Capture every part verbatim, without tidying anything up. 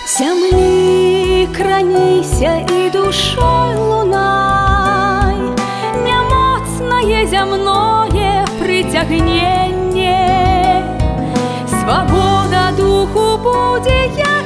Зямлі краніся і душой лунай, нямоцнае зямное прыцягненне. Свабода духу будзе, як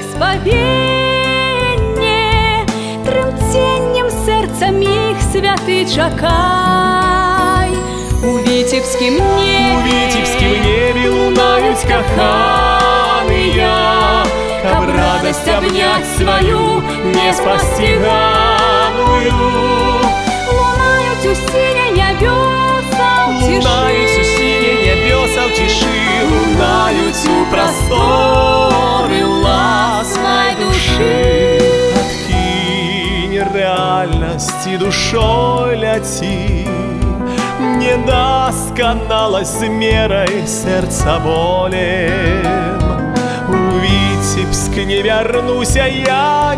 спавенне, трымценнем сэрца міг святы чакай. У віцебскім небе, у віцебскім небе лунаюць каханыя, каб радасць абняць сваю неспасціганую. Лунаюць у сіне нябёса ў цішы, лунаюць у сіне нябёса ў цішы, лунаюць у прасторы ўласнай душы. Адкінь рэальнасці душой ляці, недасканаласць з мерай сэрца болем. У Віцебск не вярнуся я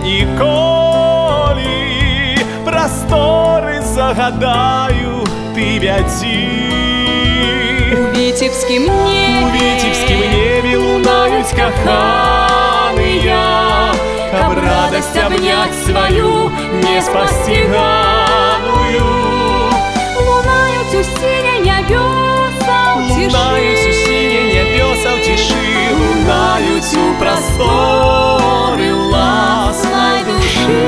ніколі, прасторы загадаю ты вядзі. У віцебскім небе, у віцебскім небе лунаюць каханыя, каб радасць абняць сваю неспасціганую. лунаюць у сіне нябёса ў цішы, лунаюць у сіне нябёса ў цішы, лунаюць у прасторы ўласнай душы.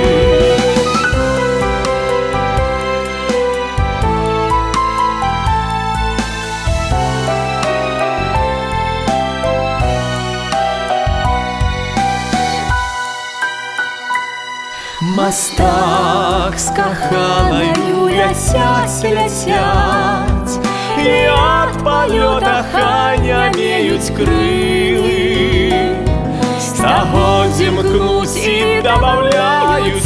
Мастак з каханаю ляцяць, ляцяць, і ад палёта хай не меюць крылы. Стагоддзем кнуць і дабаўляюць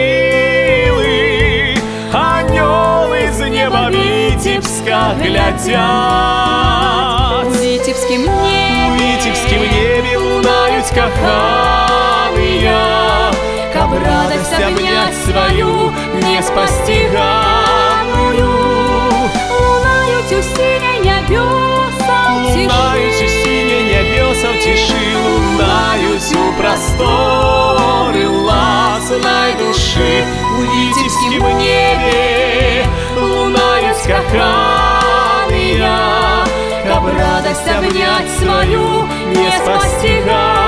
сілы, анёлы з неба Віцебска глядзяць. У віцебскім у небе, віцебскім небе лунаюць каханыя, каб радасць абняць сваю неспасціганую. лунаюць у сіне нябёса ў цішы, лунаюць у сіне нябёса ў цішы, лунаюць у прасторы ўласнай душы. У віцебскім небе лунаюць каханыя, каб радасць абняць сваю неспасціганую.